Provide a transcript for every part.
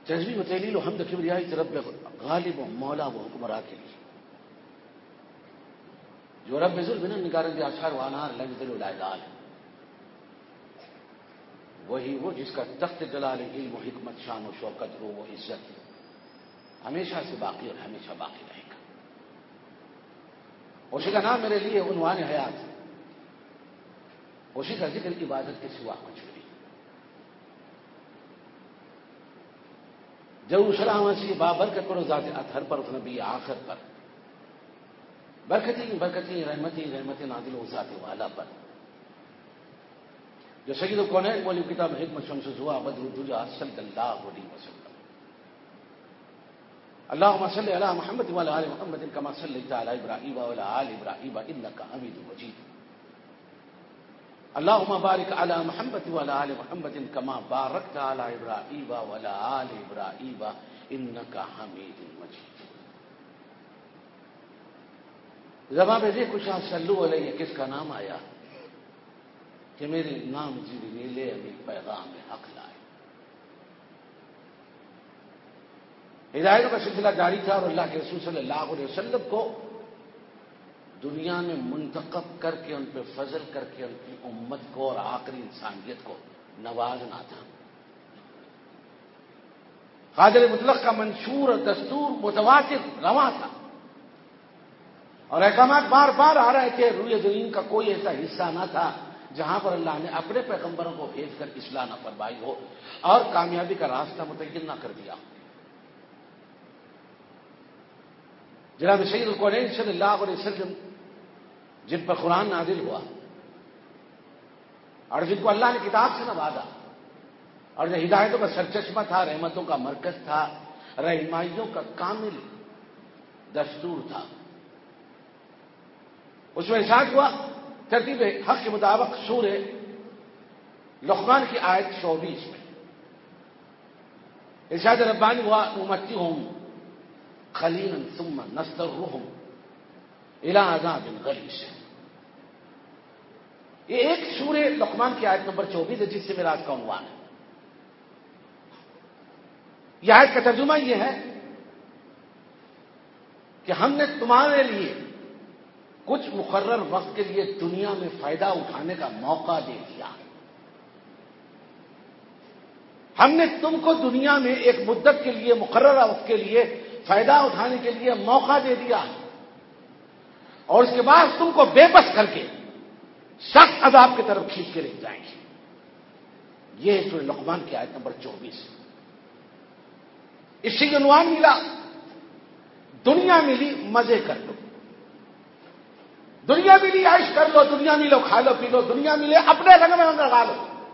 تسبیح و تہلیل و حمد کبریائی رب غالب و مولا و حکمراں کے لیے جو رب ذل من نگارن دی اشعار و انار لم ذل العدال، وہی وہ جس کا تخت جلال علم و حکمت شان و شوکت رو و عزت ہمیشہ سے باقی اور ہمیشہ باقی رہے گا. اسی کا نام میرے لیے عنوان حیات، اسی کا ذکر عبادت کے سوا کچھ نہیں. ضرور سلام اسی بابرکت پر ذات اطہر پر اس نبی آخر پر، برکتی برکتی رحمتی رحمت نازل و ذات والا پر، جو سید الکونین مولی کتاب حکمت شمس زوا بدر الدجا صلی اللہ علیہ وسلم. اللهم صل على محمد وعلى آل محمد كما صليت على إبراهيم وعلى آل إبراهيم إنك حميد مجيد. اللهم بارك على محمد وعلى آل محمد كما باركت على إبراهيم وعلى آل إبراهيم إنك حميد مجيد. زبان پہ دیکھ کچھ صلو علیہ کس کا نام آیا کہ میرے نام جیوی نیلے ہمیں پیغام حق لائے. ہدایتوں کا سلسلہ جاری تھا اور اللہ کے رسول صلی اللہ علیہ وسلم کو دنیا میں منتخب کر کے ان پہ فضل کر کے ان کی امت کو اور آخری انسانیت کو نوازنا تھا. قادر مطلق کا منشور دستور متواتر رواں تھا اور احکامات بار بار آ رہے تھے. روئے زمین کا کوئی ایسا حصہ نہ تھا جہاں پر اللہ نے اپنے پیغمبروں کو بھیج کر اصلاح نہ فرمائی ہو اور کامیابی کا راستہ متعین نہ کر دیا. جناب سید الکونین صلی اللہ علیہ وسلم جن پر قرآن نازل ہوا اور جن کو اللہ نے کتاب سے نوازا اور جو ہدایتوں کا سرچشمہ تھا، رحمتوں کا مرکز تھا، رہنمائیوں کا کامل دستور تھا، اس میں ارشاد ہوا ترتیب حق کے مطابق سورہ لقمان کی آیت 24 میں ارشاد ربانی ہوا نمتعہم قلیلا ثم نضطرہم الی عذاب غلیظ. یہ ایک سورہ لقمان کی آیت نمبر 24 ہے جس سے میرا آج کا عنوان ہے. یہ آیت کا ترجمہ یہ ہے کہ ہم نے تمہارے لیے کچھ مقرر وقت کے لیے دنیا میں فائدہ اٹھانے کا موقع دے دیا. ہم نے تم کو دنیا میں ایک مدت کے لیے مقررہ وقت کے لیے فائدہ اٹھانے کے لیے موقع دے دیا اور اس کے بعد تم کو بے بس کر کے سخت عذاب کی طرف کھینچ کے لے جائیں گے. یہ سورہ لقمان کی آیت نمبر 24. اس سے عنوان ملا دنیا ملی مزے کر لو، دنیا ملی عائش کر لو، دنیا ملو کھا لو پی لو، دنیا ملے اپنے رنگ میں رنگ لگا لو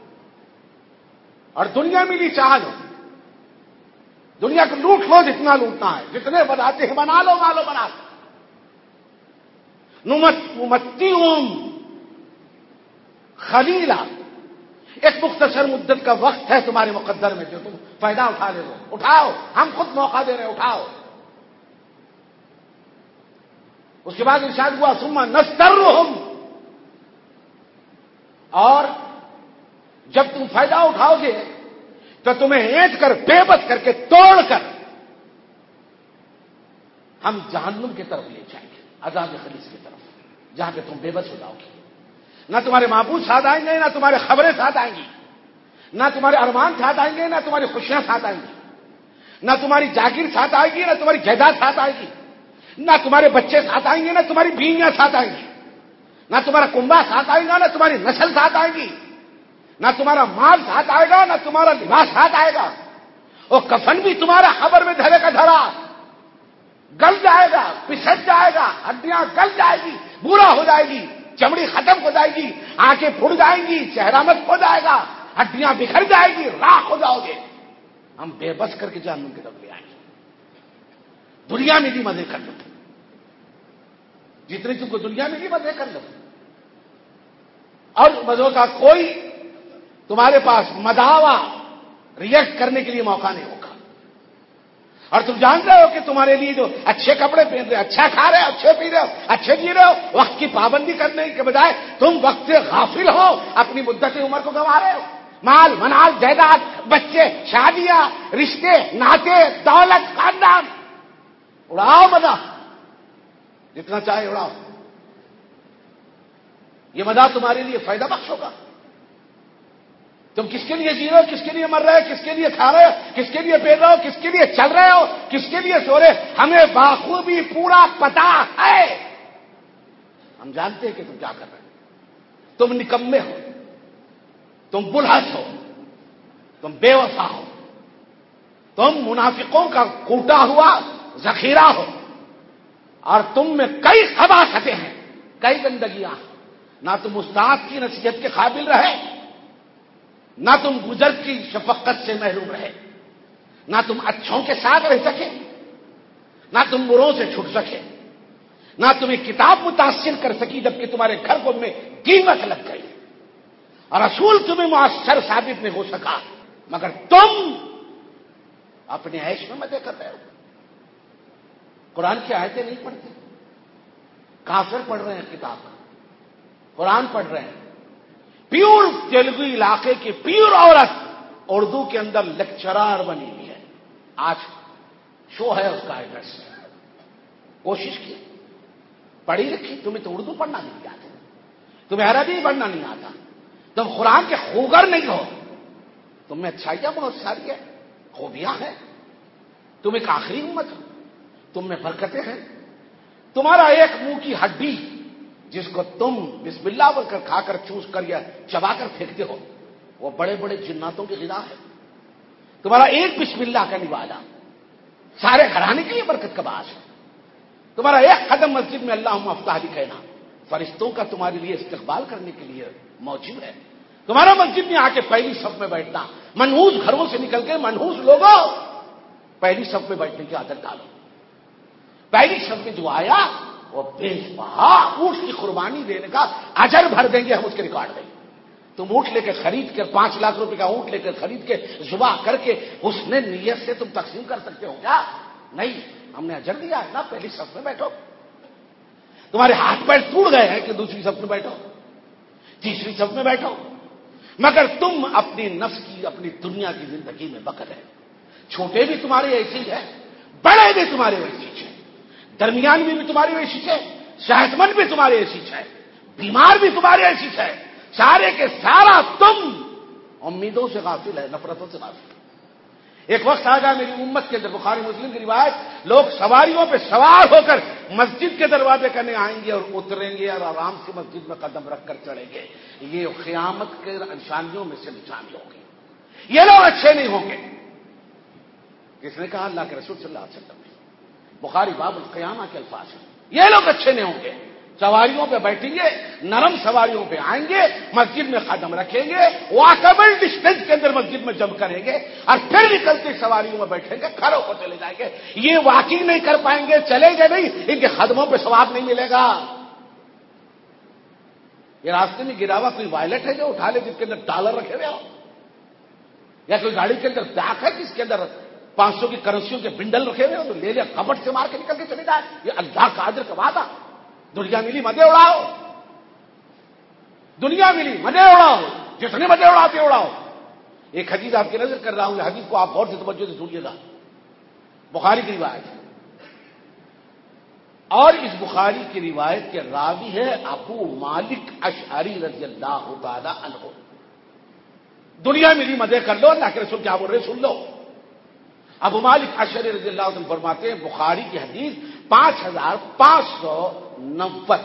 اور دنیا ملی چاہ لو، دنیا کو لوٹ لو جتنا لوٹنا ہے، جتنے بناتے ہیں بنا لو مالو بنا لو. نمتعہم خلیلا، ایک مختصر مدت کا وقت ہے تمہارے مقدر میں جو تم فائدہ اٹھا لے لو. اٹھاؤ، ہم خود موقع دے رہے ہیں، اٹھاؤ. اس کے بعد ارشاد ہوا ثم نضطرہم، اور جب تم فائدہ اٹھاؤ گے تو تمہیں اینٹ کر بے بس کر کے توڑ کر ہم جہنم کی طرف لے جائیں گے، عذاب خلیظ کی طرف، جہاں پہ تم بے بس ہو جاؤ گے. نہ تمہارے معبود ساتھ آئیں گے، نہ تمہارے خبریں ساتھ آئیں گی، نہ تمہارے ارمان ساتھ آئیں گے، نہ تمہاری خوشیاں ساتھ آئیں گی، نہ تمہاری جاگیر ساتھ آئے گی، نہ تمہاری جائیداد ساتھ آئے گی، نہ تمہارے بچے ساتھ آئیں گے، نہ تمہاری بیویاں ساتھ آئیں گی، نہ تمہارا کنبا ساتھ آئے گا، نہ تمہاری نسل ساتھ آئے گی، نہ تمہارا مال ساتھ آئے گا، نہ تمہارا لباس ساتھ آئے گا. اور کفن بھی تمہارا خبر میں دھرے کا دھرا گل جائے گا، پسٹ جائے گا، ہڈیاں گل جائے گی، بورا ہو جائے گی، چمڑی ختم ہو جائے گی، آنکھیں پھٹ جائیں گی، چہرہ مت ہو جائے گا، ہڈیاں بکھر جائے گی، راکھ ہو جاؤ گے. ہم بے بس کر کے جہنم کی طرف لے آئیں گے. دنیا میں بھی مزے کر لو، جتنی تم کو دنیا میں بھی مزے کر لو، اور مزوں کا کوئی تمہارے پاس مداوا ریئیکٹ کرنے کے لیے موقع نہیں ہوگا. اور تم جانتے ہو کہ تمہارے لیے جو اچھے کپڑے پہن رہے، اچھا کھا رہے ہو، اچھے پی رہے ہو، اچھے جی رہے ہو، وقت کی پابندی کرنے کے بجائے تم وقت سے غافل ہو، اپنی مدت عمر کو گنوا رہے ہو. مال منال جائیداد بچے شادیاں رشتے ناطے دولت خاندان، اڑاؤ مزہ جتنا چاہے اڑاؤ. یہ مزہ تمہارے لیے فائدہ بخش ہوگا. تم کس کے لیے جی رہے ہو، کس کے لیے مر رہے ہو، کس کے لیے کھا رہے ہو، کس کے لیے پی رہے ہو، کس کے لیے چل رہے ہو، کس کے لیے سو رہے، ہمیں بخوبی پورا پتا ہے. ہم جانتے ہیں کہ تم کیا کر رہے ہو. تم نکمے ہو، تم بلحس ہو، تم بے وفا ہو، تم منافقوں کا کوٹا ہوا ذخیرہ ہو، اور تم میں کئی خباثتیں ہیں، کئی گندگیاں. نہ تم استاد کی نصیحت کے قابل رہے، نہ تم بزرگ کی شفقت سے محروم رہے، نہ تم اچھوں کے ساتھ رہ سکے، نہ تم بروں سے چھٹ سکے، نہ تمہیں کتاب متاثر کر سکی جبکہ تمہارے گھر کو میں قیمت لگ گئی، اور رسول تمہیں مؤثر ثابت نہیں ہو سکا، مگر تم اپنے عیش میں مزے کر رہے ہو. قرآن کی آیتیں نہیں پڑھتے، کافر پڑھ رہے ہیں کتاب، قرآن پڑھ رہے ہیں. پیور تیلگو علاقے کی پیور عورت اردو کے اندر لیکچرار بنی ہوئی ہے. آج شو ہے اس کا ایڈریس. کوشش کی، پڑھی لکھی، تمہیں تو اردو پڑھنا نہیں آتا، تمہیں عربی پڑھنا نہیں آتا، تم قرآن کے خوگر نہیں ہو. تم میں اچھائیاں بہت ساری ہیں، خوبیاں ہیں، تم ایک آخری امت ہو، تم میں برکتیں ہیں. تمہارا ایک منہ کی ہڈی جس کو تم بسم اللہ بول کر کھا کر چوس کر یا چبا کر پھینکتے ہو، وہ بڑے بڑے جناتوں کی غذا ہے. تمہارا ایک بسم اللہ کا نوالا سارے گھرانے کے لیے برکت کا باعث ہے. تمہارا ایک قدم مسجد میں اللہم افتح بھی کہنا فرشتوں کا تمہارے لیے استقبال کرنے کے لیے موجود ہے. تمہارا مسجد میں آ کے پہلی صف میں بیٹھنا، منحوس گھروں سے نکل کے منحوس لوگوں پہلی صف میں بیٹھنے کی عادت ڈالو. پہلی صف میں جو آیا وہ بے بہا اونٹ کی قربانی دینے کا اجر بھر دیں گے ہم، اس کے ریکارڈ دیں گے. تم اونٹ لے کے خرید کر 5 لاکھ روپے کا اونٹ لے کر خرید کے ذبح کر کے حسن نیت سے تم تقسیم کر سکتے ہو کیا؟ نہیں، ہم نے اجر دیا ہے نا. پہلی صف میں بیٹھو. تمہارے ہاتھ پیر ٹوٹ گئے ہیں کہ دوسری صف میں بیٹھو، تیسری صف میں بیٹھو، مگر تم اپنی نفس کی، اپنی دنیا کی زندگی میں بقر ہے. چھوٹے بھی تمہارے ایسے ہی ہیں، بڑے بھی تمہارے ویسے ہیں، درمیان میں بھی تمہاری ایسی ہے، صحت مند بھی تمہاری ایسی ہے، بیمار بھی تمہاری ایسی ہے. سارے کے سارا تم امیدوں سے غافل ہے، نفرتوں سے غافل. ایک وقت آ گیا میری امت کے اندر، بخاری مسلم کی روایت، لوگ سواریوں پہ سوار ہو کر مسجد کے دروازے کرنے آئیں گے اور اتریں گے اور آرام سے مسجد میں قدم رکھ کر چڑھیں گے. یہ قیامت کے نشانیوں میں سے نشانی ہوگی. یہ لوگ اچھے نہیں ہوں گے. کس نے کہا؟ اللہ کے رسول صلی اللہ علیہ وسلم نے. بخاری باب القیامہ کے الفاظ ہیں. یہ لوگ اچھے نہیں ہوں گے. سواریوں پہ بیٹھیں گے، نرم سواریوں پہ آئیں گے، مسجد میں قدم رکھیں گے، واکبل ڈسٹینس کے اندر مسجد میں جم کریں گے، اور پھر نکلتے سواریوں میں بیٹھیں گے، کھڑے ہو کر چلے جائیں گے. یہ واقعی نہیں کر پائیں گے، چلیں گے نہیں، ان کے قدموں پہ ثواب نہیں ملے گا. یہ راستے میں گرا ہوا کوئی وائلٹ ہے جو اٹھا لے جس کے اندر ڈالر رکھے ہوئے ہو، یا کوئی گاڑی کے اندر بیگ ہے جس کے اندر 500 کی کرنسیوں کے بنڈل رکھے ہوئے ہو تو لے لے کپٹ سے مار کے نکل کے چلے جائے. یہ اللہ کا اجر کا وعدہ. دنیا ملی مزے اڑاؤ، دنیا ملی مزے اڑاؤ، جتنے مزے اڑاتے اڑاؤ. ایک حدیث آپ کی نظر کر رہا ہوں، یہ حدیث کو آپ غور سے توجہ سے سنیے گا. بخاری کی روایت ہے، اور اس بخاری کی روایت کے راوی ہے ابو مالک اشعری رضی اللہ تعالی عنہ. دنیا ملی مزے کر لو، اللہ کے رسول کیا بول رہے سن لو. ابو مالک اشعری رضی اللہ عنہ فرماتے ہیں، بخاری کی حدیث 5590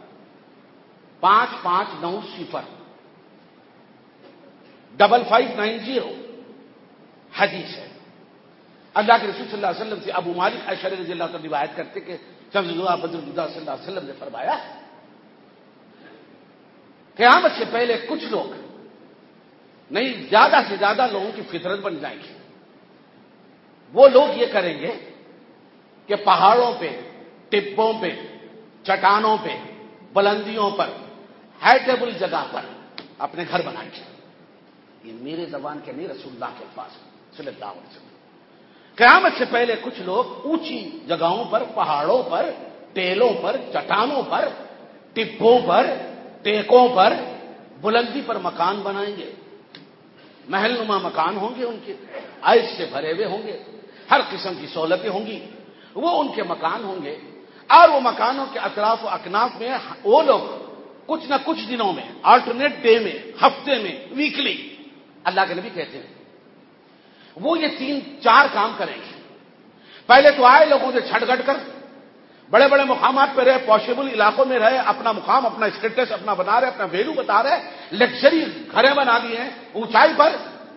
5590 5590 حدیث ہے. اللہ کے رسول صلی اللہ علیہ وسلم سے ابو مالک اشعری رضی اللہ عنہ روایت کرتے کہ شمس الہدیٰ بدر الہدیٰ صلی اللہ علیہ وسلم نے فرمایا، قیامت سے پہلے کچھ لوگ نہیں، زیادہ سے زیادہ لوگوں کی فطرت بن جائے گی. وہ لوگ یہ کریں گے کہ پہاڑوں پہ، ٹبوں پہ، چٹانوں پہ، بلندیوں پر، ہائٹیبل جگہ پر اپنے گھر بنائیں گے. یہ میرے زبان کے نہیں، رسول اللہ کے الفاظ صلی اللہ علیہ وسلم. قیامت سے پہلے کچھ لوگ اونچی جگہوں پر، پہاڑوں پر، ٹیلوں پر، چٹانوں پر، ٹبوں پر، ٹیکوں پر، بلندی پر مکان بنائیں گے. محل نما مکان ہوں گے ان کے، عیش سے بھرے ہوئے ہوں گے، ہر قسم کی سہولتیں ہوں گی، وہ ان کے مکان ہوں گے، اور وہ مکانوں کے اطراف و اکناف میں وہ لوگ کچھ نہ کچھ دنوں میں، آلٹرنیٹ ڈے میں، ہفتے میں، ویکلی، اللہ کے نبی کہتے ہیں وہ یہ 3-4 کام کریں گے۔ پہلے تو آئے لوگوں سے چھٹ گٹ کر بڑے بڑے مقامات پہ رہے، پوشیبل علاقوں میں رہے، اپنا مقام، اپنا اسٹیٹس اپنا بنا رہے، اپنا ویلو بتا رہے، لگژری گھریں بنا دی ہیں اونچائی پر۔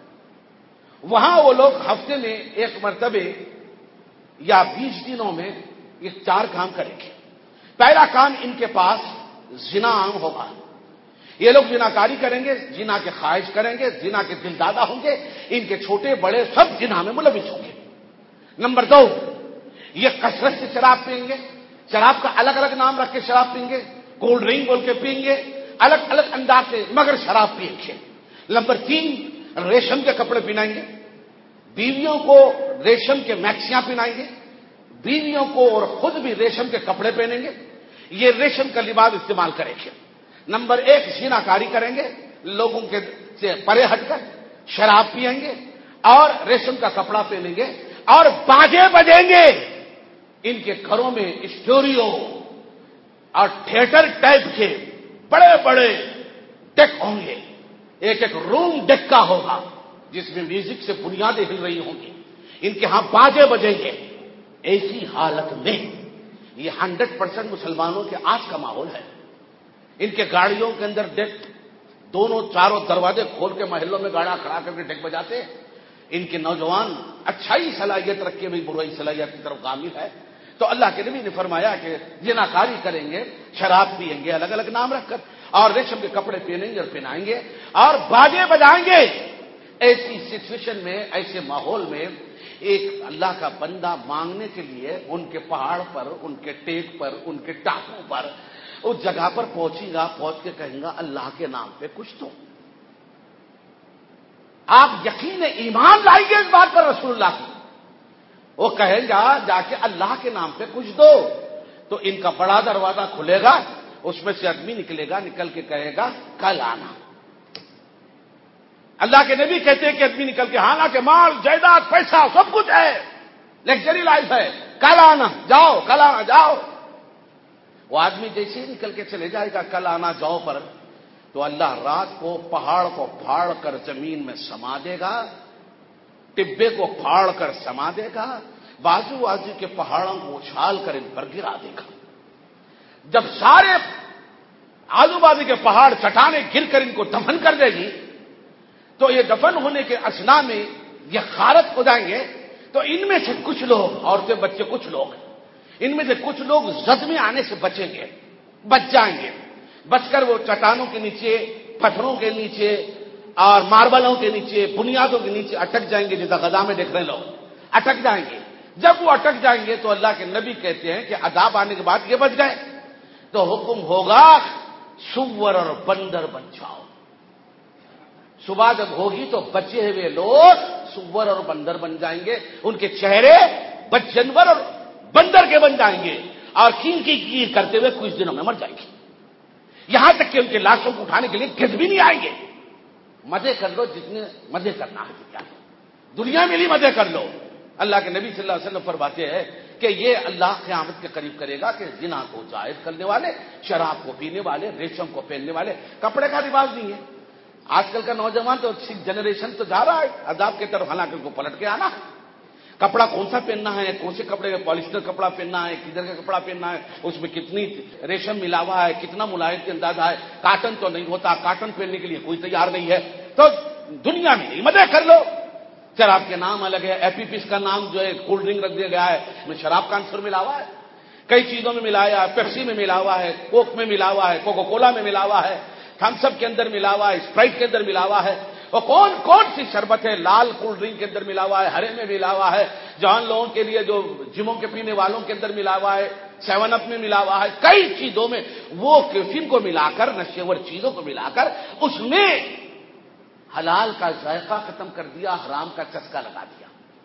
وہاں وہ لوگ ہفتے میں ایک مرتبہ یا 20 دنوں میں یہ 4 کام کریں گے۔ پہلا کام، ان کے پاس زنا عام ہوگا، یہ لوگ زنا کاری کریں گے، زنا کے خواہش کریں گے، زنا کے دل دادا ہوں گے، ان کے چھوٹے بڑے سب زنا میں ملوث ہوں گے۔ نمبر 2، یہ کثرت سے شراب پئیں گے، شراب کا الگ الگ نام رکھ کے شراب پئیں گے، کولڈ ڈرنک بول کے پئیں گے، الگ الگ انداز سے، مگر شراب پئیں گے۔ نمبر 3، ریشم کے کپڑے پہنائیں گے، بیویوں کو ریشم کے میکسیاں پہنائیں گے، بیویوں کو اور خود بھی ریشم کے کپڑے پہنیں گے، یہ ریشم کا لباس استعمال کریں گے۔ نمبر 1، زنا کاری کریں گے، لوگوں کے سے پرے ہٹ کر شراب پئیں گے اور ریشم کا کپڑا پہنیں گے، اور باجے بجیں گے۔ ان کے گھروں میں اسٹوریو اور تھیٹر ٹائپ کے بڑے بڑے ڈیک ہوں گے، ایک ایک روم ڈیک کا ہوگا جس میں میوزک سے بنیادیں ہل رہی ہوں گی، ان کے ہاں باجے بجیں گے۔ ایسی حالت میں یہ 100% مسلمانوں کے آج کا ماحول ہے۔ ان کے گاڑیوں کے اندر ڈیک، دونوں چاروں دروازے کھول کے محلوں میں گاڑیاں کھڑا کر کے ڈیک بجاتے ہیں۔ ان کے نوجوان اچھائی صلاحیت رکھ کے بھی برائی صلاحیت کی طرف گامزن ہے۔ تو اللہ کے نبی نے فرمایا کہ زنا کاری کریں گے، شراب پئیں گے الگ الگ نام رکھ کر، اور ریشم کے کپڑے پہنیں گے اور پہنائیں گے اور باجے بجائیں گے۔ ایسی سچویشن میں، ایسے ماحول میں ایک اللہ کا بندہ مانگنے کے لیے ان کے پہاڑ پر، ان کے ٹیک پر، ان کے ٹاپوں پر، اس جگہ پر پہنچے گا، پہنچ کے کہیں گا اللہ کے نام پہ کچھ تو۔ آپ یقین ایمان لائیے اس بات پر رسول اللہ کی، وہ کہیں گا جا کے اللہ کے نام پہ کچھ دو، تو ان کا بڑا دروازہ کھلے گا، اس میں سے آدمی نکلے گا، نکل کے کہے گا کل آنا۔ اللہ کے نبی کہتے ہیں کہ آدمی نکل کے، حالانکہ مال جائیداد پیسہ سب کچھ ہے، لگژری لائف ہے، کل آنا جاؤ، کل آنا جاؤ۔ وہ آدمی جیسے ہی نکل کے چلے جائے گا کل آنا جاؤ پر، تو اللہ رات کو پہاڑ کو پھاڑ کر زمین میں سما دے گا، ٹبے کو پھاڑ کر سما دے گا، بازو بازو کے پہاڑوں کو اچھال کر ان پر گرا دے گا۔ جب سارے آزو بازو کے پہاڑ چٹانیں گر کر ان کو دفن کر دے گی، تو یہ دفن ہونے کے اثناء میں یہ غارت ہو جائیں گے، تو ان میں سے کچھ لوگ، عورتیں بچے کچھ لوگ، ان میں سے کچھ لوگ زد میں آنے سے بچیں گے، بچ جائیں گے، بچ کر وہ چٹانوں کے نیچے، پتھروں کے نیچے اور ماربلوں کے نیچے، بنیادوں کے نیچے اٹک جائیں گے، جیسا غزہ میں دیکھ رہے لوگ اٹک جائیں گے۔ جب وہ اٹک جائیں گے تو اللہ کے نبی کہتے ہیں کہ عذاب آنے کے بعد یہ بچ گئے تو حکم ہوگا سور اور بندر بن جاؤ۔ صبح جب ہوگی تو بچے ہوئے لوگ سور اور بندر بن جائیں گے، ان کے چہرے بد جانور اور بندر کے بن جائیں گے، اور کین کی کرتے ہوئے کچھ دنوں میں مر جائیں گے، یہاں تک کہ ان کے لاشوں کو اٹھانے کے لیے گز بھی نہیں آئیں گے۔ مزے کر لو جتنے مزے کرنا ہے دنیا میں، بھی مزے کر لو۔ اللہ کے نبی صلی اللہ علیہ وسلم فرماتے ہیں کہ یہ اللہ قیامت کے قریب کرے گا کہ زنا کو جائز کرنے والے، شراب کو پینے والے، ریشم کو پہننے والے، کپڑے کا رواج نہیں ہے۔ آج کل کا نوجوان تو جنریشن تو جا رہا ہے عذاب کی طرف، حالانکہ ان کو پلٹ کے آنا ہے۔ کپڑا کون سا پہننا ہے، کون سے کپڑے کا، پالیسٹر کپڑا پہننا ہے، کدھر کا کپڑا پہننا ہے، اس میں کتنی ریشم ملا ہوا ہے، کتنا ملائم کے اندازہ ہے، کاٹن تو نہیں ہوتا، کاٹن پہننے کے لیے کوئی تیار نہیں ہے۔ تو دنیا میں مزے کر لو، شراب کے نام الگ ہے، ایپی پیس کا نام جو ہے کولڈ ڈرنک رکھ دیا گیا ہے، اس میں شراب کا عنصر ملا ہوا ہے، کئی چیزوں میں ملایا ہے، پیپسی میں ملا ہوا ہے، کوک میں ملا ہوا ہے، کوکو کولا میں ملا ہوا ہے، تھمس اپ کے اندر ملا ہوا ہے، اسپرائٹ کے اندر ملا ہوا ہے، اور کون کون سی شربت ہے، لال کولڈ ڈرنک کے اندر ملا ہوا ہے، ہرے میں ملا ہوا ہے، جوان لوگوں کے لیے جو جموں کے پینے والوں کے اندر ملا ہوا ہے، 7 اپ میں ملا ہوا ہے، کئی چیزوں میں وہ کیفین کو ملا کر، نشیور چیزوں کو ملا کر اس میں حلال کا ذائقہ ختم کر دیا، حرام کا چسکا لگا دیا۔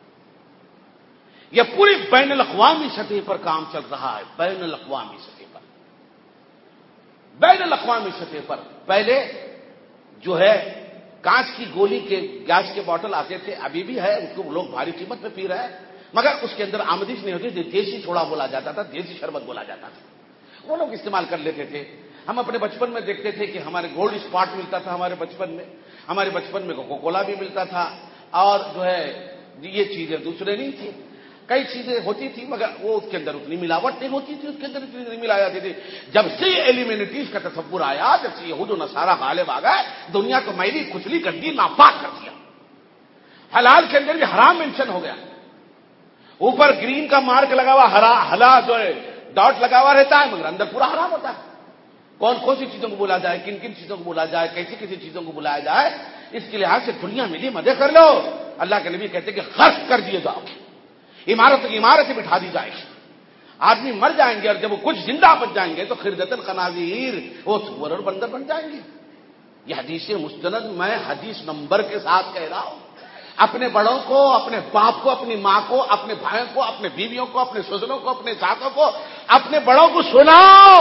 یہ پوری بین الاقوامی سطح پر کام چل رہا ہے، بین الاقوامی سطح پر، بین الاقوامی سطح پر۔ پہلے جو ہے کانچ کی گولی کے گیس کے بوتل آتے تھے، ابھی بھی ہے، اس کو لوگ بھاری قیمت پہ پی رہے ہیں، مگر اس کے اندر آمدش نہیں ہوتی تھی، دیسی چھوڑا بولا جاتا تھا، دیسی شربت بولا جاتا تھا، وہ لوگ استعمال کر لیتے تھے۔ ہم اپنے بچپن میں دیکھتے تھے کہ ہمارے گولڈ اسپاٹ ملتا تھا، ہمارے بچپن میں کوکو کولا بھی ملتا تھا، اور جو ہے یہ چیزیں دوسرے نہیں تھی، کئی چیزیں ہوتی تھی مگر وہ اس کے اندر اتنی ملاوٹ نہیں ہوتی تھی، اس کے اندر اتنی نہیں ملائی جاتی تھی۔ جب سے ایلیمنٹیز کا تصور آیا، جب سے یہود و نصارہ غالب آ گئے، دنیا کو میلی کچلی کر دی، ناپاک کر دیا، حلال کے اندر بھی حرام مینشن ہو گیا، اوپر گرین کا مارک لگا ہوا حلال جو ہے ڈاٹ لگا ہوا رہتا ہے، مگر اندر پورا حرام ہوتا ہے۔ کون کون سی چیزوں کو بولا جائے، کن کن چیزوں کو بولا جائے، کیسی کیسی چیزوں کو بلایا جائے، اس کے لحاظ سے دنیا ملی مزے کر لو۔ اللہ کے نبی کہتے کہ غرق کر دیے جاؤ، عمارت کی عمارت بٹھا دی جائے گی، آدمی مر جائیں گے، اور جب وہ کچھ زندہ بچ جائیں گے تو خردۃ الخنازیر، وہ سور اور بندر بن جائیں گے۔ یہ حدیث مستند، میں حدیث نمبر کے ساتھ کہہ رہا ہوں۔ اپنے بڑوں کو، اپنے باپ کو، اپنی ماں کو، اپنے بھائیوں کو، اپنے بیویوں کو، اپنے سوزنوں کو، اپنے ساتھوں کو، اپنے بڑوں کو سناؤ،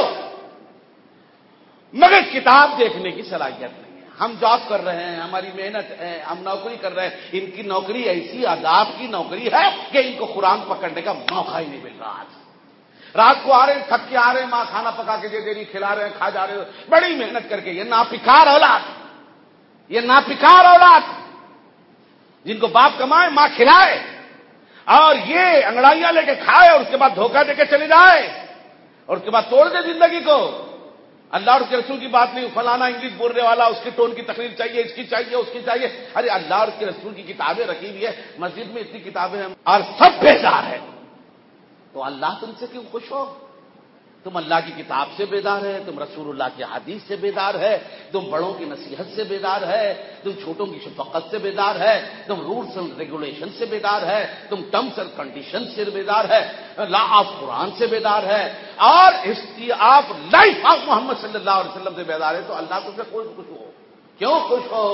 مگر کتاب دیکھنے کی صلاحیت نہیں ہے۔ ہم جاب کر رہے ہیں، ہماری محنت ہے، ہم نوکری کر رہے ہیں، ان کی نوکری ایسی عذاب کی نوکری ہے کہ ان کو قرآن پکڑنے کا موقع ہی نہیں مل رہا آج۔ رات کو آ رہے ہیں، تھک کے آ رہے ہیں، ماں کھانا پکا کے دے رہی، کھلا رہے ہیں، کھا جا رہے ہیں، بڑی محنت کر کے۔ یہ ناپکار اولاد، یہ ناپکار اولاد جن کو باپ کمائے، ماں کھلائے، اور یہ انگڑائیاں لے کے کھائے اور اس کے بعد دھوکہ دے کے چلے جائے، اور اس کے بعد توڑ دے زندگی کو۔ اللہ اور اس کے رسول کی بات نہیں، فلانا انگلش بولنے والا، اس کے ٹون کی تقریر چاہیے، اس کی چاہیے، اس کی چاہیے۔ ارے اللہ اور اس کے رسول کی کتابیں رکھی ہوئی ہے، مسجد میں اتنی کتابیں ہیں اور سب بیزار ہے، تو اللہ تم سے کیوں خوش ہو؟ تم اللہ کی کتاب سے بیدار ہے، تم رسول اللہ کی حدیث سے بیدار ہے، تم بڑوں کی نصیحت سے بیدار ہے، تم چھوٹوں کی شفقت سے بیدار ہے، تم رولز اینڈ ریگولیشن سے بیدار ہے، تم ٹرمز اینڈ کنڈیشن سے بیدار ہے، لا آف قرآن سے بیدار ہے، اور history of life of Muhammad صلی اللہ علیہ وسلم سے بیدار ہے، تو اللہ تم سے خوش ہو۔ کیوں خوش ہو؟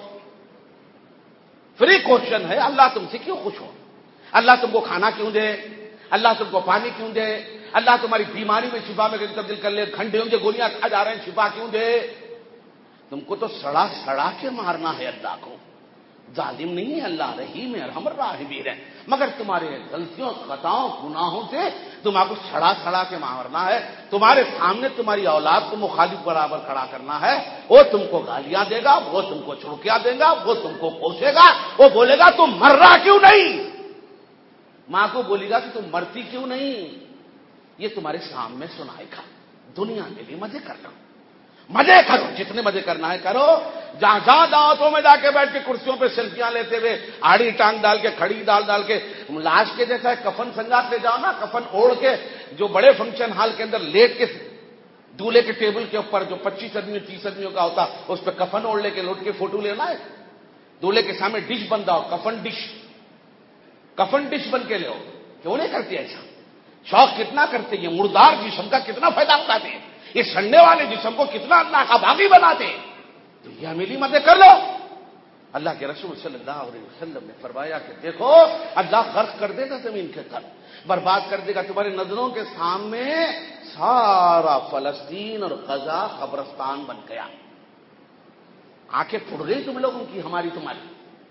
فری کوشچن ہے، اللہ تم سے کیوں خوش ہو؟ اللہ تم کو کھانا کیوں دے؟ اللہ تم کو پانی کیوں دے؟ اللہ تمہاری بیماری میں شفا میں تبدیل کر لے، گھنٹوں کی گولیاں کھا جا رہے ہیں، شفا کیوں دے؟ تم کو تو سڑا سڑا کے مارنا ہے اللہ کو۔ ظالم نہیں ہے اللہ، رحیم ہے، ارحم الراحمین ہے، مگر تمہارے غلطیوں، خطاؤں، گناہوں سے تمہارے کو سڑا سڑا کے مارنا ہے۔ تمہارے سامنے تمہاری اولاد کو مخالف برابر کھڑا کرنا ہے، وہ تم کو گالیاں دے گا، وہ تم کو چڑکیاں دے گا، وہ تم کو کوسے گا، وہ بولے گا تم مر رہا کیوں نہیں؟ ماں کو بولے گا کہ تم مرتی کیوں نہیں؟ یہ تمہارے سامنے سنائے گا۔ دنیا میں بھی مزے کر لو، مزے کرو، جتنے مزے کرنا ہے کرو۔ جہاں جہاں دعوتوں میں جا کے بیٹھ کے کرسیوں پہ سیلفیاں لیتے ہوئے، آڑی ٹانگ ڈال کے، کھڑی ڈال کے، لاش کے جیسا ہے، کفن سنگات لے جاؤ نا، کفن اوڑھ کے، جو بڑے فنکشن ہال کے اندر لیٹ کے دولہے کے ٹیبل کے اوپر جو 25 آدمی 30 آدمیوں کا ہوتا، اس پہ کفن اوڑھ لے کے لوٹ کے فوٹو لینا ہے۔ دولہے کے سامنے ڈش بنتا ہو، کفن ڈش بن کے لے ہو، کیوں نہیں کرتی ایسا؟ شوق کتنا کرتے ہیں، مردار جسم کا کتنا فائدہ اٹھاتے ہیں، یہ سڑنے والے جسم کو کتنا اللہ کا باغی بناتے ہیں۔ تو یہ ملی مدد کر لو۔ اللہ کے رسول صلی اللہ علیہ وسلم نے فرمایا کہ دیکھو اللہ غرق کر دے گا زمین کے تل، برباد کر دے گا، تمہارے نظروں کے سامنے سارا فلسطین اور غزہ قبرستان بن گیا۔ آنکھیں پھٹ گئی تم لوگوں کی، ہماری تمہاری۔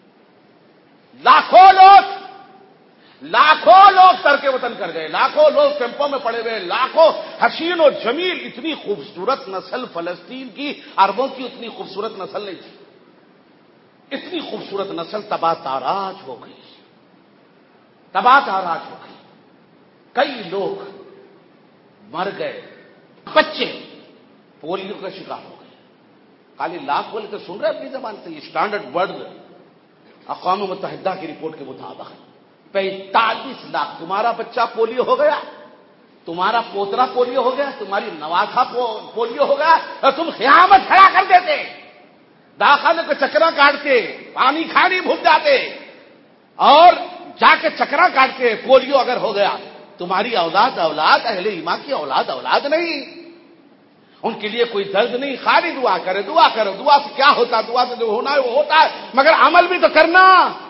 لاکھوں لوگ ترک وطن کر گئے، لاکھوں لوگ کیمپوں میں پڑے ہوئے، لاکھوں حسین و جمیل، اتنی خوبصورت نسل فلسطین کی، عربوں کی اتنی خوبصورت نسل نہیں تھی، اتنی خوبصورت نسل تباہ تاراج ہو گئی، کئی لوگ مر گئے، بچے پولیو کا شکار ہو گئے۔ خالی لاکھ بول کے سن رہے اپنی زبان سے، یہ اسٹینڈرڈ ورڈ اقوام متحدہ کی رپورٹ کے مطابق 45 لاکھ۔ تمہارا بچہ پولیو ہو گیا، تمہارا پوترا پولیو ہو گیا، تمہاری نوازا پولیو ہو گیا، اور تم قیامت کھڑا کر دیتے، داخلے کو چکرا کاٹتے، پانی کھانے بھول جاتے، اور جا کے چکرا کاٹتے۔ پولیو اگر ہو گیا، تمہاری اولاد اہل ایمان کی اولاد نہیں، ان کے لیے کوئی درد نہیں، خالی دعا کرو، دعا سے کیا ہوتا، دعا سے جو ہونا ہے وہ ہوتا ہے، مگر عمل بھی تو کرنا۔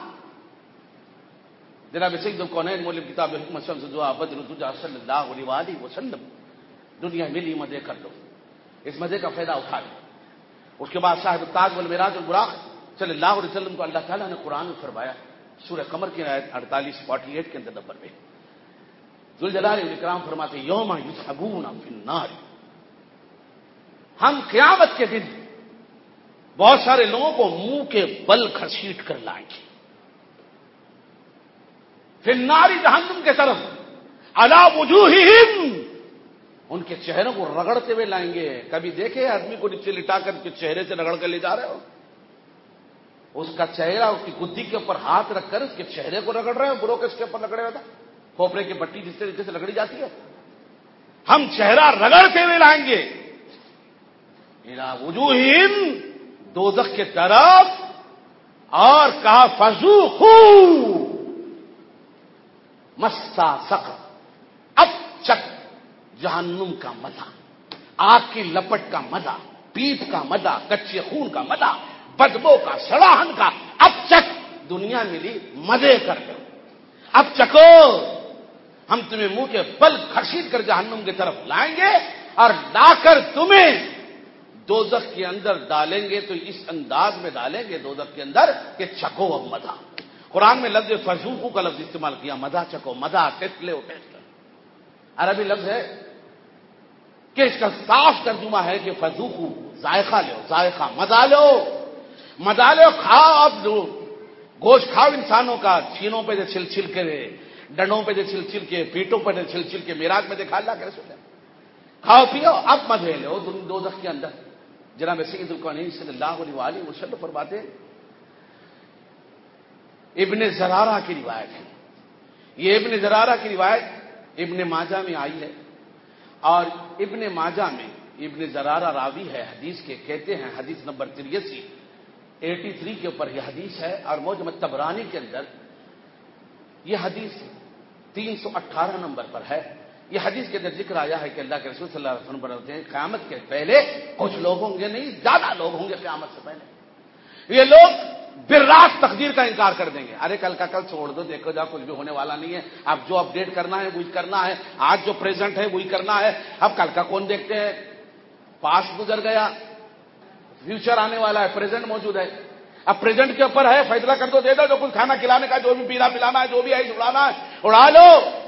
جناب سید الکونین مولوی کتاب حکمت شمس دعا بدر الدجا صلی اللہ علیہ وآلہ وسلم، دنیا ملی مزے کر لو، اس مزے کا فائدہ اٹھا لو۔ اس کے بعد صاحب التاج والمعراج البراق صلی اللہ علیہ وسلم کو اللہ تعالیٰ نے قرآن میں فرمایا سورہ قمر کی آیت 48 کے اندر نمبر پہ ذوالجلال والاکرام فرماتے یوم یسحبون فی النار، ہم قیامت کے دن بہت سارے لوگوں کو منہ کے بل گھسیٹ کر لائیں گے فی النار جہنم کے طرف، علی وجوہہم، ان کے چہروں کو رگڑتے ہوئے لائیں گے۔ کبھی دیکھے آدمی کو نیچے لٹا کر کے چہرے سے رگڑ کر لے جا رہے ہو؟ اس کا چہرہ اس کی گدی کے اوپر ہاتھ رکھ کر اس کے چہرے کو رگڑ رہے ہو، بروکس کے اوپر رگڑے ہوتا کھوپڑے کی پٹی جس طریقے سے رگڑی جاتی ہے، ہم چہرہ رگڑتے ہوئے لائیں گے الی وجوہہم، دوزخ کے طرف، اور کہا فذوقوا مس سقر، اب چک جہنم کا مزہ، آگ کی لپٹ کا مزہ، پیپ کا مزہ، کچے خون کا مزہ، بدبو کا، سڑاہن کا، اب چک، دنیا ملی مزے کر کے، اب چکو، ہم تمہیں منہ کے بل گھسیٹ کر جہنم کی طرف لائیں گے اور لا کر تمہیں دوزخ کے اندر ڈالیں گے، تو اس انداز میں ڈالیں گے دوزخ کے اندر کہ چکو اب مزہ۔ قرآن میں لفظ فذوقوا کا لفظ استعمال کیا، مزہ چکو، مزہ ٹیسٹ لو، ٹیسٹ، عربی لفظ ہے کہ اس کا صاف ترجمہ ہے کہ فذوقوا، ذائقہ لو، ذائقہ، مزہ لو، مزہ لو، کھاؤ، اب لو گوشت کھاؤ انسانوں کا، چھینوں پہ چھل چھل کے، ڈنڈوں پہ چھل چھل کے، پیٹوں پہ چھل چھل کے، میراث میں دیکھا اللہ کے رسول ہے، کھاؤ پیو، اب مزے لو دوزخ کے اندر۔ جناب سید الکونین صلی اللہ علیہ وسلم فرماتے ہیں، ابن زرارہ کی روایت ہے، یہ ابن زرارہ کی روایت ابن ماجہ میں آئی ہے، اور ابن ماجہ میں ابن زرارہ راوی ہے حدیث کے، کہتے ہیں حدیث نمبر 83 کے اوپر یہ حدیث ہے، اور معجم طبرانی کے اندر یہ حدیث 318 نمبر پر ہے۔ یہ حدیث کے اندر ذکر آیا ہے کہ اللہ کے رسول صلی اللہ علیہ وسلم فرماتے ہیں قیامت کے پہلے کچھ لوگ ہوں گے، نہیں زیادہ لوگ ہوں گے قیامت سے پہلے، یہ لوگ بالراست تقدیر کا انکار کر دیں گے، ارے کل کا کل چھوڑ دو، دیکھو جا کچھ بھی ہونے والا نہیں ہے، اب جو اپ ڈیٹ کرنا ہے وہی کرنا ہے، آج جو پریزنٹ ہے وہی کرنا ہے، اب کل کا کون دیکھتے ہیں، پاسٹ گزر گیا، فیوچر آنے والا ہے، پریزنٹ موجود ہے، اب پریزنٹ کے اوپر ہے، فیصلہ کر دو، دے دو، جو کچھ کھانا کھلانے کا، جو بھی پینا پلانا ہے، جو بھی ہے اڑانا ہے اڑا لو۔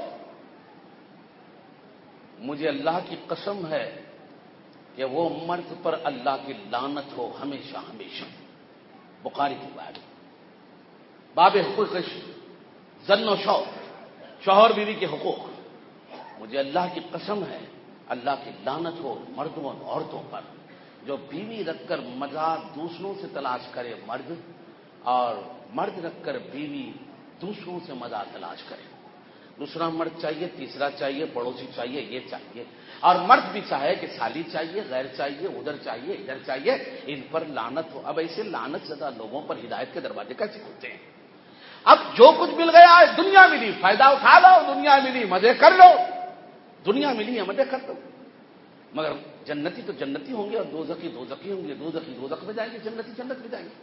مجھے اللہ کی قسم ہے کہ وہ مرد پر اللہ کی لعنت ہو ہمیشہ ہمیشہ۔ بخاری کی بات، باب حقوق زن و شوہر بیوی کے حقوق، مجھے اللہ کی قسم ہے اللہ کی لعنت ہو مردوں اور عورتوں پر جو بیوی رکھ کر مزہ دوسروں سے تلاش کرے مرد، اور مرد رکھ کر بیوی دوسروں سے مزہ تلاش کرے، دوسرا مرد چاہیے، تیسرا چاہیے، پڑوسی چاہیے، یہ چاہیے، اور مرد بھی چاہے کہ سالی چاہیے، غیر چاہیے، ادھر چاہیے، ادھر چاہیے، ان پر لعنت ہو۔ اب ایسے لعنت زدہ لوگوں پر ہدایت کے دروازے کیسے کھلتے ہیں؟ اب جو کچھ مل گیا ہے دنیا ملی، فائدہ اٹھا لو، دنیا ملی مزے کر لو، دنیا ملی ہے مزے کر لو، مگر جنتی تو جنتی ہوں گے اور دوزخی دوزخی ہوں گے، دوزخی دوزخ میں جائیں گے، جنتی جنت میں جائیں گے۔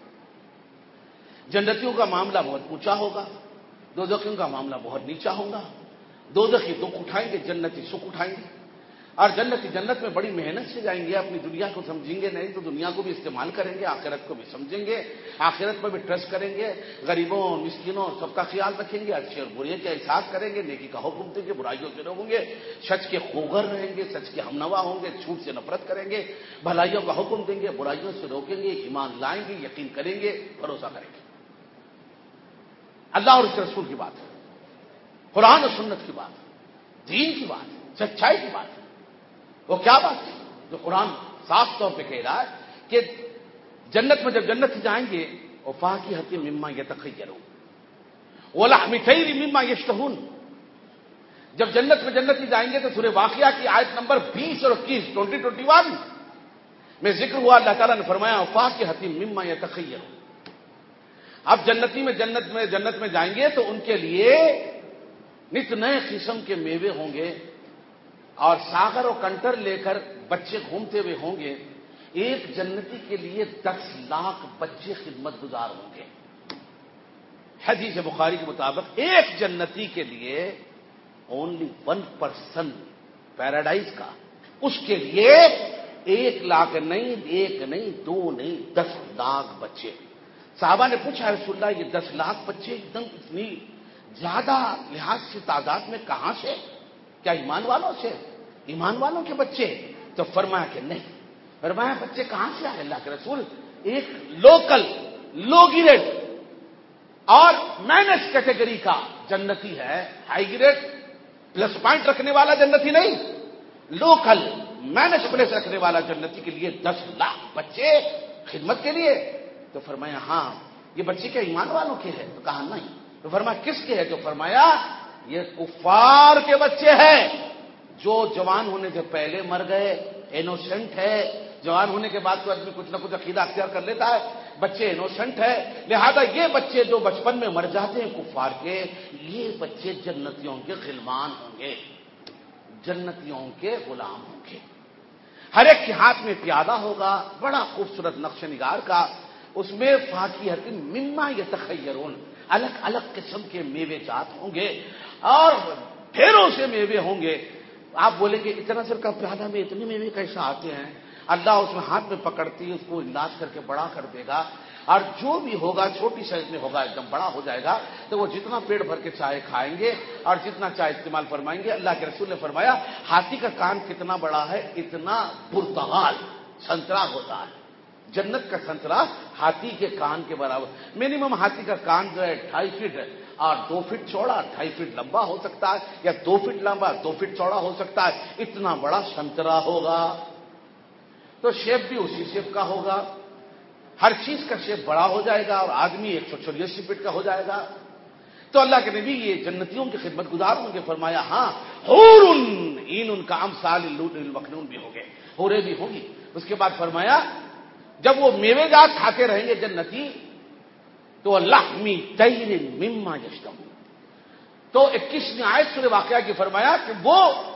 جنتیوں کا معاملہ بہت اونچا ہوگا، دوزخیوں کا معاملہ بہت نیچا ہوگا، دوزخی دکھ اٹھائیں گے، جنتی سکھ اٹھائیں گے، اور جنتی جنت میں بڑی محنت سے جائیں گے، اپنی دنیا کو سمجھیں گے نہیں تو دنیا کو بھی استعمال کریں گے، آخرت کو بھی سمجھیں گے، آخرت پر بھی ٹرسٹ کریں گے، غریبوں مسکینوں سب کا خیال رکھیں گے، اچھے اور برے کے احساس کریں گے، نیکی کا حکم دیں گے، برائیوں سے روکیں گے، سچ کے خوگر رہیں گے، سچ کے ہمنوا ہوں گے، جھوٹ سے نفرت کریں گے، بھلائیوں کا حکم دیں گے، برائیوں سے روکیں گے، ایمان لائیں گے، یقین کریں گے، بھروسہ کریں گے۔ اللہ اور اس کے رسول کی بات ہے، قرآن و سنت کی بات ہے، دین کی بات ہے، سچائی کی بات ہے۔ وہ کیا بات ہے جو قرآن صاف طور پہ کہہ رہا ہے کہ جنت میں جب جنت سے جائیں گے وفاکہۃ مما یتخیرون ولحم طیر مما یشتہون، جب جنت میں جنتی جائیں گے تو سورہ واقعہ کی آیت نمبر 20 اور 21 میں ذکر ہوا، اللہ تعالیٰ نے فرمایا وفاکہۃ مما یتخیرون، اب جنت میں جائیں گے تو ان کے لیے نت نئے قسم کے میوے ہوں گے، اور ساغر و کنٹر لے کر بچے گھومتے ہوئے ہوں گے، ایک جنتی کے لیے 10 لاکھ بچے خدمت گزار ہوں گے۔ حدیث بخاری کے مطابق ایک جنتی کے لیے اونلی 1% پیراڈائز کا، اس کے لیے 1 لاکھ نہیں، 1 نہیں، 2 نہیں، 10 لاکھ بچے، صحابہ نے پوچھا رسول اللہ یہ 10 لاکھ بچے ایک دم اتنی زیادہ لحاظ سے تعداد میں کہاں سے؟ کیا ایمان والوں سے؟ ایمان والوں کے بچے؟ تو فرمایا کہ نہیں. فرمایا بچے کہاں سے آئے اللہ کے رسول؟ ایک لوکل لو گریڈ اور مائنس کیٹیگری کا جنتی ہے. ہائی گریڈ پلس پوائنٹ رکھنے والا جنتی نہیں, لوکل مائنس پلس رکھنے والا جنتی کے لیے 10 لاکھ بچے خدمت کے لیے. تو فرمایا ہاں یہ بچے کیا ایمان والوں کے ہیں؟ تو کہا نہیں. تو فرمایا کس کے ہے؟ تو فرمایا یہ کفار کے بچے ہیں جو جوان ہونے سے پہلے مر گئے. انوسنٹ ہے, جوان ہونے کے بعد تو آدمی کچھ نہ کچھ عقیدہ اختیار کر لیتا ہے. بچے انوسنٹ ہے, لہذا یہ بچے جو بچپن میں مر جاتے ہیں کفار کے, یہ بچے جنتیوں کے غلمان ہوں گے, جنتیوں کے غلام ہوں گے. ہر ایک کے ہاتھ میں پیالہ ہوگا بڑا خوبصورت نقش نگار کا, اس میں فاکہۃ مما یتخیرون, الگ الگ قسم کے میوے جات ہوں گے اور ڈھیروں سے میوے ہوں گے. آپ بولیں گے اتنا سر کا پیالہ میں اتنے میوے کیسے آتے ہیں؟ اللہ اس میں ہاتھ میں پکڑتی ہے, اس کو انداز کر کے بڑا کر دے گا, اور جو بھی ہوگا چھوٹی سائز میں ہوگا, ایک دم بڑا ہو جائے گا. تو وہ جتنا پیٹ بھر کے چائے کھائیں گے اور جتنا چائے استعمال فرمائیں گے. اللہ کے رسول نے فرمایا ہاتھی کا کان کتنا بڑا ہے اتنا پرتگال سنترا ہوتا ہے. جنت کا سنترا ہاتھی کے کان کے برابر. منیمم ہاتھی کا کان جو ہے 2.5 فٹ اور 2 فٹ چوڑا, 2.5 فٹ لمبا ہو سکتا ہے, یا 2 فٹ لمبا 2 فٹ چوڑا ہو سکتا ہے. اتنا بڑا سنترا ہوگا. تو شیپ بھی اسی شیپ کا ہوگا, ہر چیز کا شیپ بڑا ہو جائے گا, اور آدمی 184 فٹ کا ہو جائے گا. تو اللہ کے نبی یہ جنتیوں کی خدمت گزار ہوں گے. فرمایا ہاں حور عین کا امثال اللؤلؤ المکنون بھی ہوں گے, حوریں بھی ہوں گی. اس کے بعد فرمایا جب وہ میوے جات کھاتے رہیں گے جنتی, تو لحمی طیر مما یشتہون. تو 21ویں آیت سورہ واقعہ کی فرمایا کہ وہ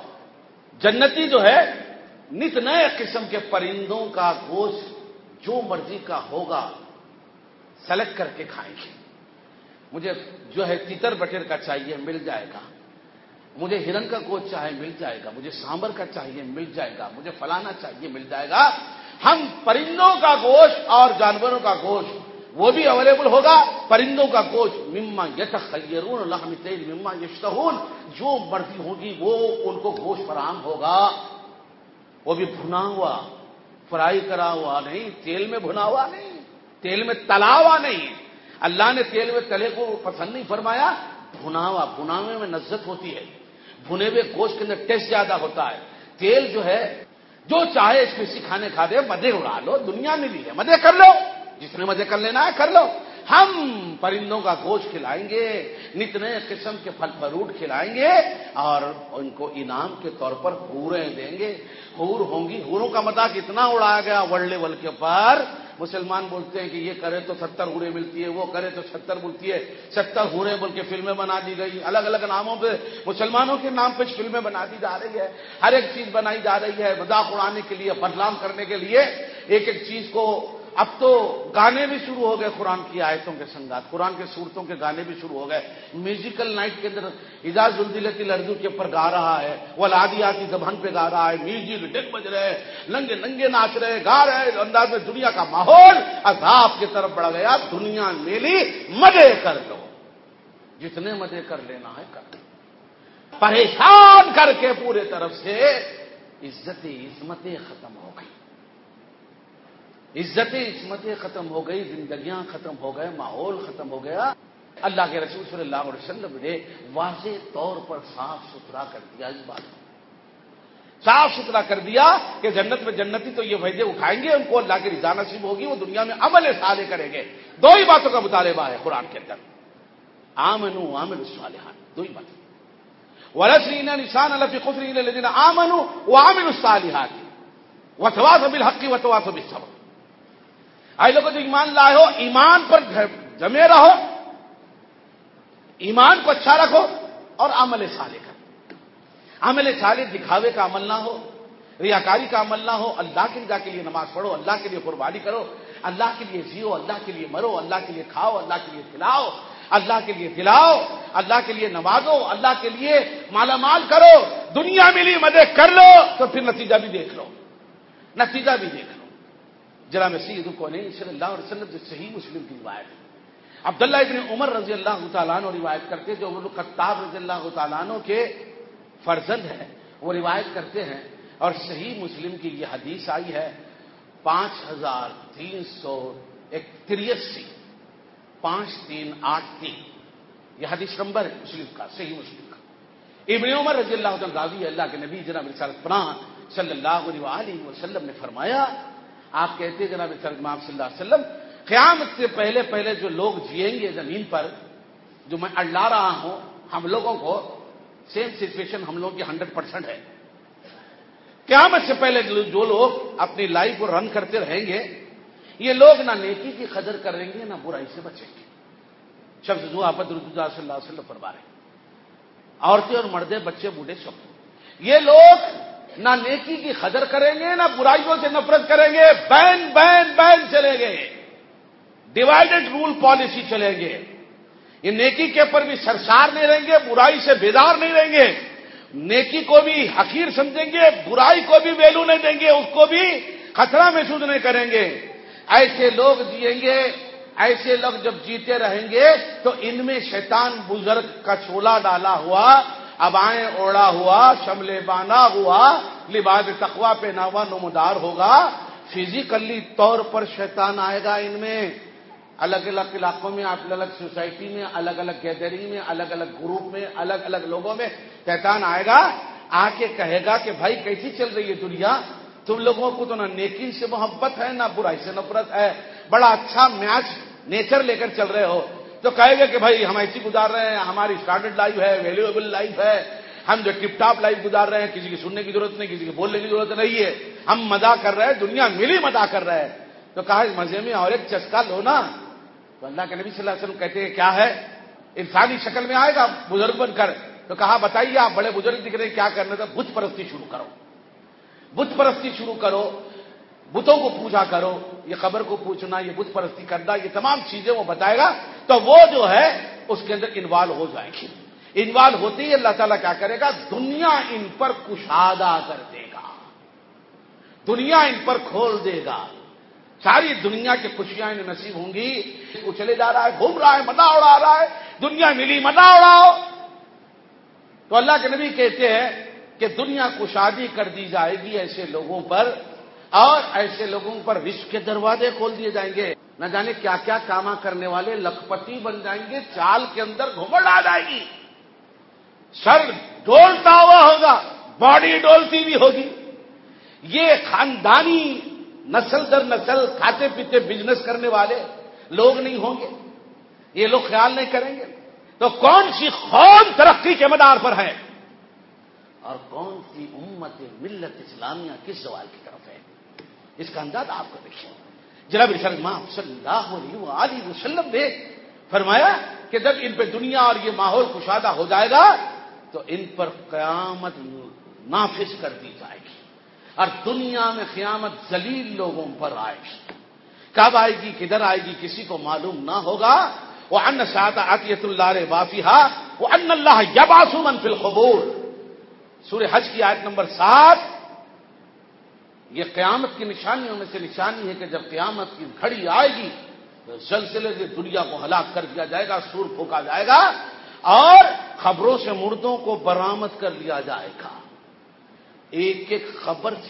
جنتی جو ہے نت نئے قسم کے پرندوں کا گوشت جو مرضی کا ہوگا سلیکٹ کر کے کھائیں گے. مجھے جو ہے تیتر بٹیر کا چاہیے مل جائے گا, مجھے ہرن کا گوشت چاہے مل جائے گا, مجھے سانبر کا چاہیے مل جائے گا, مجھے فلانا چاہیے مل جائے گا. ہم پرندوں کا گوشت اور جانوروں کا گوشت وہ بھی اویلیبل ہوگا. پرندوں کا گوشت مما یتخیرون لحم طیر مما یشتہون, جو مرضی ہوگی وہ ان کو گوشت فراہم ہوگا. وہ بھی بھنا ہوا, فرائی کرا ہوا نہیں, تیل میں بھنا ہوا نہیں, تیل میں تلا ہوا نہیں. اللہ نے تیل میں تلے کو پسند نہیں فرمایا, بھنا ہوا. بھنا ہوئے میں لذت ہوتی ہے, بھنے ہوئے گوشت کے اندر ٹیسٹ زیادہ ہوتا ہے. تیل جو ہے جو چاہے اس میں سکھانے کھا دے, مزے اڑا لو, دنیا میں بھی ہے, مزے کر لو, جتنے مزے کر لینا ہے کر لو. ہم پرندوں کا گوشت کھلائیں گے, نت نئے قسم کے پھل فروٹ کھلائیں گے, اور ان کو انعام کے طور پر حوریں دیں گے. حور ہوں گی. حوروں کا مذاق اتنا اڑایا گیا ورلڈ لیول کے پر, مسلمان بولتے ہیں کہ یہ کرے تو 70 حوریں ملتی ہے, وہ کرے تو 70 ملتی ہے. 70 حوریں بول کے فلمیں بنا دی گئی, الگ الگ ناموں پہ, مسلمانوں کے نام پہ فلمیں بنا دی جا رہی ہے. ہر ایک چیز بنائی جا رہی ہے مذاق اڑانے کے لیے, بدنام کرنے کے لیے. ایک ایک چیز کو اب تو گانے بھی شروع ہو گئے, قرآن کی آیتوں کے سنگات, قرآن کے سورتوں کے گانے بھی شروع ہو گئے. میوزیکل نائٹ کے اندر اذا زلزلت الارض کے اوپر گا رہا ہے, والعادیات ضبحا پہ گا رہا ہے, میوزک ڈگ بج رہے, ننگے ننگے ناچ رہے, گا رہے, انداز میں دنیا کا ماحول عذاب کی طرف بڑھ گیا. دنیا میلی, مزے کر لو, جتنے مزے کر لینا ہے کر لو. پریشان کر کے پورے طرف سے عزتیں ختم ہو گئی, عزتیں ختم ہو گئی, زندگیاں ختم ہو گئے, ماحول ختم ہو گیا. اللہ کے رسول صلی اللہ علیہ وسلم نے واضح طور پر صاف ستھرا کر دیا, اس بات صاف ستھرا کر دیا کہ جنت میں جنتی تو یہ فائدے اٹھائیں گے, ان کو اللہ کی رضا نصیب ہوگی, وہ دنیا میں عمل صالح کریں گے. دو ہی باتوں کا مطالبہ ہے قرآن کے اندر, آمنوا وعملوا الصالحات, دو ہی باتیں. ولسین نشان الفی خسر الذین آمنوا وعملوا الصالحات وتواصوا بالحق وتواصوا بالصبر. آئے لوگوں جو ایمان لائے ہو, ایمان پر جمے رہو, ایمان کو اچھا رکھو, اور عمل صالح کرو. عمل صالح دکھاوے کا عمل نہ ہو, ریاکاری کا عمل نہ ہو. اللہ کی رضا کے لیے نماز پڑھو, اللہ کے لیے قربانی کرو, اللہ کے لیے جیو, اللہ کے لیے مرو, اللہ کے لیے کھاؤ, اللہ کے لیے کھلاؤ, اللہ کے لیے دلاؤ, اللہ کے لیے نوازو, اللہ کے لیے مالا مال کرو. دنیا میں لی مزے کر لو, تو پھر نتیجہ بھی دیکھ لو, نتیجہ بھی دیکھ لو. جناب سید الکونین صلی اللہ علیہ وسلم سے صحیح مسلم کی روایت ہے. عبداللہ ابن عمر رضی اللہ تعالیٰ عنہ روایت کرتے جو عمر الخطاب رضی اللہ تعالیٰ عنہ کے فرزند ہیں, وہ روایت کرتے ہیں, اور صحیح مسلم کی یہ حدیث آئی ہے 5383 5383. یہ حدیث نمبر ہے مسلم کا, صحیح مسلم کا. ابن عمر رضی اللہ عنہ راوی اللہ کے نبی جناب رسالت پناہ صلی اللہ علیہ وسلم نے فرمایا, آپ کہتے ہیں جناب رسالت پناہ صلی اللہ علیہ وسلم, قیامت سے پہلے پہلے جو لوگ جئیں گے زمین پر, جو میں اڑلا رہا ہوں, ہم لوگوں کو سیم سچویشن ہم لوگوں کی 100% ہے. قیامت سے پہلے جو لوگ اپنی لائف کو رن کرتے رہیں گے, یہ لوگ نہ نیکی کی قدر کریں گے نہ برائی سے بچیں گے. شخص جو آپت رسول اللہ صلی اللہ علیہ وسلم فرما رہے ہیں, عورتیں اور مردیں, بچے بوڑھے سب, یہ لوگ نہ نیکی کی قدر کریں گے نہ برائیوں سے نفرت کریں گے. بین بین بین چلیں گے, ڈیوائیڈڈ رول پالیسی چلیں گے. یہ نیکی کے اوپر بھی سرشار نہیں رہیں گے, برائی سے بیدار نہیں رہیں گے, نیکی کو بھی حقیر سمجھیں گے, برائی کو بھی ویلو نہیں دیں گے, اس کو بھی خطرہ محسوس نہیں کریں گے. ایسے لوگ جیئیں گے, ایسے لوگ جب جیتے رہیں گے تو ان میں شیطان بزرگ کا چولا ڈالا ہوا, ابائیں اوڑا ہوا, شملے باندھا ہوا, لباس تقویٰ پہنا ہوا نمودار ہوگا. فزیکلی طور پر شیطان آئے گا ان میں, الگ الگ علاقوں میں, الگ الگ سوسائٹی میں, الگ الگ گیدرنگ میں, الگ الگ گروپ میں, الگ الگ لوگوں میں شیطان آئے گا. آ کے کہے گا کہ بھائی کیسی چل رہی ہے دنیا, تم لوگوں کو تو نہ نیکی سے محبت ہے نہ برائی سے نفرت ہے, بڑا اچھا میچ نیچر لے کر چل رہے ہو. تو کہے گا کہ بھائی ہم ایسی گزار رہے ہیں, ہماری اسٹینڈرڈ لائف ہے, ویلیویبل لائف ہے, ہم جو ٹپ ٹاپ لائف گزار رہے ہیں, کسی کی سننے کی ضرورت نہیں, کسی کی بولنے کی ضرورت نہیں ہے, ہم مزہ کر رہے ہیں, دنیا ملی مزہ کر رہے ہیں. تو کہا اس مزے میں اور ایک چسکا لو نا. تو اللہ کے نبی صلی اللہ علیہ وسلم کہتے ہیں کیا ہے, انسانی شکل میں آئے گا بزرگ بن کر. تو کہا بتائیے آپ بڑے بزرگ دکھ رہے ہیں, کیا کرنا تھا؟ بت پرستی شروع کرو, بت پرستی شروع کرو, بتوں کو پوجا کرو, یہ قبر کو پوچھنا, یہ بت پرستی کرنا, یہ تمام چیزیں وہ بتائے گا. تو وہ جو ہے اس کے اندر انوالو ہو جائیں گی. انوالو ہوتے ہی اللہ تعالیٰ کیا کرے گا, دنیا ان پر کشادہ کر دے گا, دنیا ان پر کھول دے گا, ساری دنیا کی خوشیاں انہیں نصیب ہوں گی. وہ چلے جا رہا ہے, گھوم رہا ہے, مزہ اڑا رہا ہے, دنیا ملی مزہ اڑاؤ. تو اللہ کے نبی کہتے ہیں کہ دنیا کشادی کر دی جائے گی ایسے لوگوں پر, اور ایسے لوگوں پر رزق کے دروازے کھول دیے جائیں گے. نہ جانے کیا کیا کاما کرنے والے لکھپتی بن جائیں گے, چال کے اندر گھمڑ آ جائے گی, سر ڈولتا ہوا ہوگا, باڈی ڈولتی بھی ہوگی. یہ خاندانی نسل در نسل کھاتے پیتے بزنس کرنے والے لوگ نہیں ہوں گے, یہ لوگ خیال نہیں کریں گے. تو کون سی قوم ترقی کے مدار پر ہے اور کون سی امت ملت اسلامیہ کس زوال کی طرف ہے, اس کا انداز آپ کو دیکھیں. جناب رسول ماہ صلی اللہ علیہ وسلم نے فرمایا کہ جب ان پہ دنیا اور یہ ماحول کشادہ ہو جائے گا تو ان پر قیامت نافذ کر دی جائے گی, اور دنیا میں قیامت ذلیل لوگوں پر آئے گی. کب آئے گی, کدھر آئے گی, کسی کو معلوم نہ ہوگا. وَأَنَّ السَّاعَةَ آتِيَةٌ لَا رَيْبَ فِيهَا وَأَنَّ اللَّهَ يَبْعَثُ مَن فِي الْقُبُورِ. سورہ حج کی آیت نمبر 7. یہ قیامت کی نشانیوں میں سے نشانی ہے کہ جب قیامت کی گھڑی آئے گی تو زلزلے سے دنیا کو ہلاک کر دیا جائے گا, سور پھونکا جائے گا, اور خبروں سے مردوں کو برآمد کر لیا جائے گا. ایک ایک خبر سے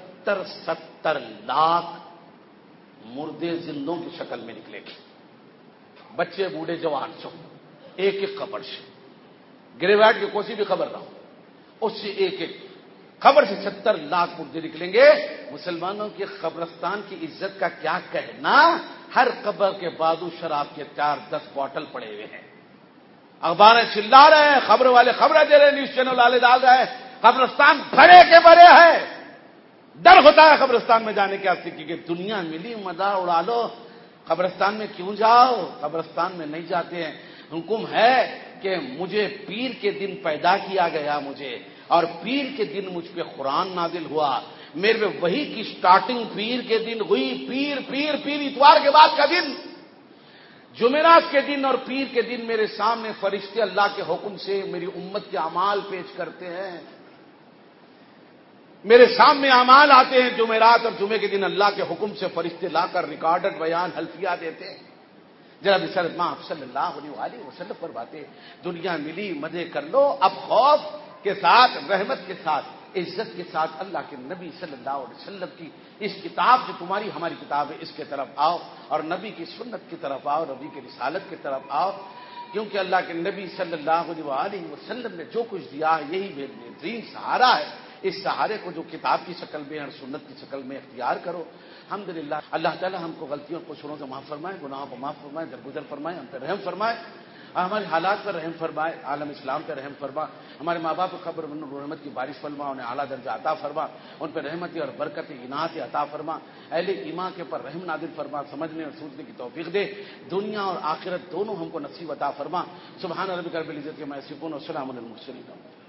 70 لاکھ مردے زندوں کی شکل میں نکلے گی, بچے بوڑھے جوان سب, ایک ایک خبر سے. گریویٹ کی کوئی بھی خبر نہ ہو, اس سے ایک ایک خبر سے 70 لاکھ مردے نکلیں گے. مسلمانوں کے قبرستان کی عزت کا کیا کہنا, ہر قبر کے بازو شراب کے 4-10 بوتل پڑے ہوئے ہیں, اخباریں چلا رہے ہیں, خبر والے خبریں دے رہے ہیں, نیوز چینل والے ڈال رہے ہیں, قبرستان بھرے کے بھرے ہے. ڈر ہوتا ہے قبرستان میں جانے کے واسطے کہ دنیا ملی مزہ اڑا لو, قبرستان میں کیوں جاؤ, قبرستان میں نہیں جاتے ہیں. حکم ہے کہ مجھے پیر کے دن پیدا کیا گیا مجھے, اور پیر کے دن مجھ پہ قرآن نازل ہوا, میرے پہ وہی کی سٹارٹنگ پیر کے دن ہوئی. پیر پیر پیر اتوار کے بعد کا دن, جمعرات کے دن اور پیر کے دن میرے سامنے فرشتے اللہ کے حکم سے میری امت کے اعمال پیش کرتے ہیں. میرے سامنے اعمال آتے ہیں جمعرات اور جمعے کے دن اللہ کے حکم سے فرشتے لا کر ریکارڈڈ بیان حلفیہ دیتے ہیں. جناب آپ صلی اللہ علیہ وسلم پر باتیں دنیا ملی مزے کر لو, اب خوف کے ساتھ رحمت کے ساتھ عزت کے ساتھ اللہ کے نبی صلی اللہ علیہ وسلم کی اس کتاب جو تمہاری ہماری کتاب ہے اس کے طرف آؤ اور نبی کی سنت کی طرف آؤ, نبی کی رسالت کی طرف آؤ, کیونکہ اللہ کے نبی صلی اللہ علیہ وسلم نے جو کچھ دیا ہے یہی بہترین سہارا ہے. اس سہارے کو جو کتاب کی شکل میں اور سنت کی شکل میں اختیار کرو. الحمدللہ اللہ تعالی ہم کو غلطیوں کو قصوروں سے معاف فرمائے, گناہوں کو معاف فرمائے, درگزر فرمائے, ہم پہ رحم فرمائے, ہمارے حالات پر رحم فرمائے, عالم اسلام پہ رحم فرما, ہمارے ماں باپ قبر رحمت کی بارش فرما, انہیں اعلیٰ درجہ عطا فرما, ان پہ رحمت اور برکت عنایت عطا فرما, اہل ایمان کے پر رحم نازل فرما, سمجھنے اور سوچنے کی توفیق دے, دنیا اور آخرت دونوں ہم کو نصیب عطا فرما. سبحان ربک رب العزت عما یصفون و سلام علی المرسلین.